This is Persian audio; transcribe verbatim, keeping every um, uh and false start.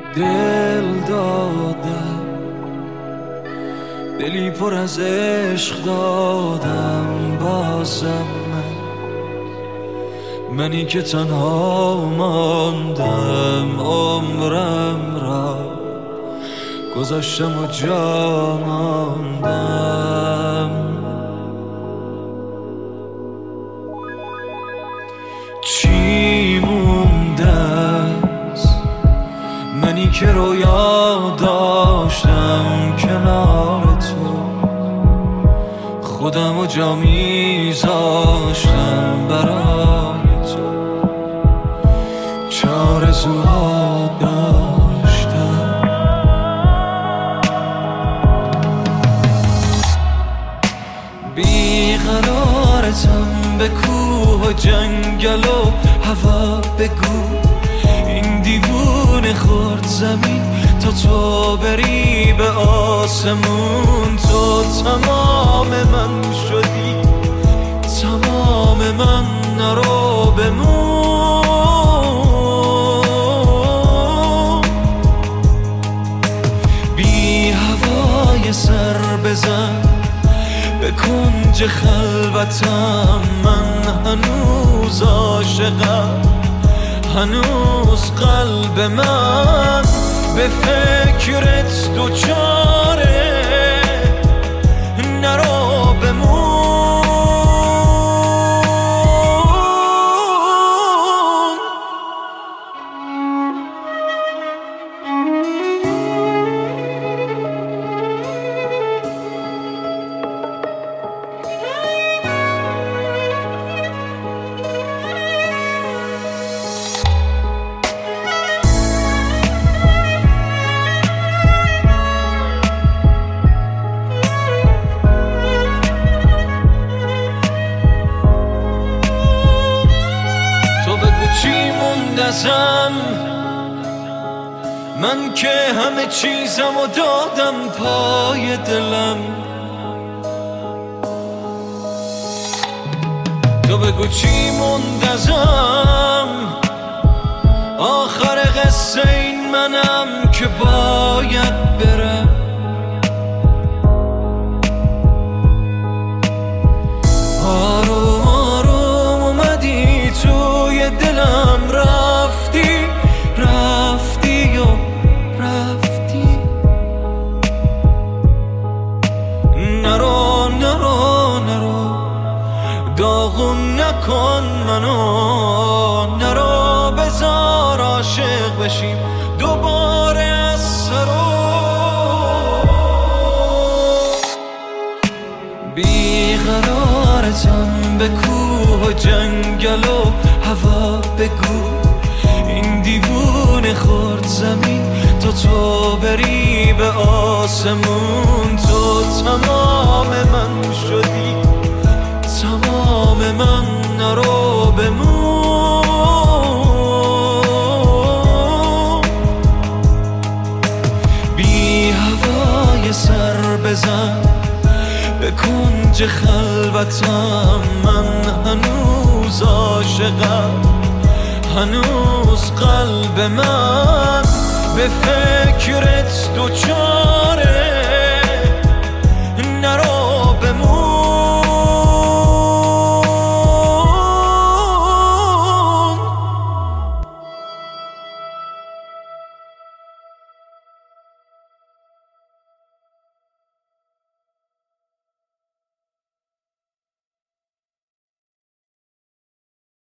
دل دادم، دلی پر از عشق دادم. بازم من منی که تنها ماندم، عمرم را گذاشتم و جا ماندم. چی مونده است منی که رویا داشتم کنار تو، خودم و جا میذاشتم برای تو، چاره‌زوها داشتم. بیقرارتم به کوه و جنگل و هوا، بگو این دیوونه خورد زمین تا تو بری به آسمون. تو تمام من شدی، تمام من، نرو بمون. بی هوای سر بزن به کنج خلوتم، من هنوز عاشقم، هنوز قلب من به فکرت دوچاره، نرو بمون. چی موندم من که همه چیزم و دادم پای دلم؟ تو بگو چی موندم آخر قصه این منم که باید برم. آروم آروم اومدی توی دلم، رفتی رفتی و رفتی. نرو نرو نرو داغون نکن منو، نرو بذار عاشق بشیم دوباره از سرو. بیقرارتم به کوه و جنگل و هوا، بگو این دیوونه خورد زمین تا تو بری به آسمون. تو تمام من شدی، تمام من، نرو بمون. بی هوای سر بزن به کنج خلوتم، من هنوز عاشقم، هنوز قلب من به فکرت دوچاره.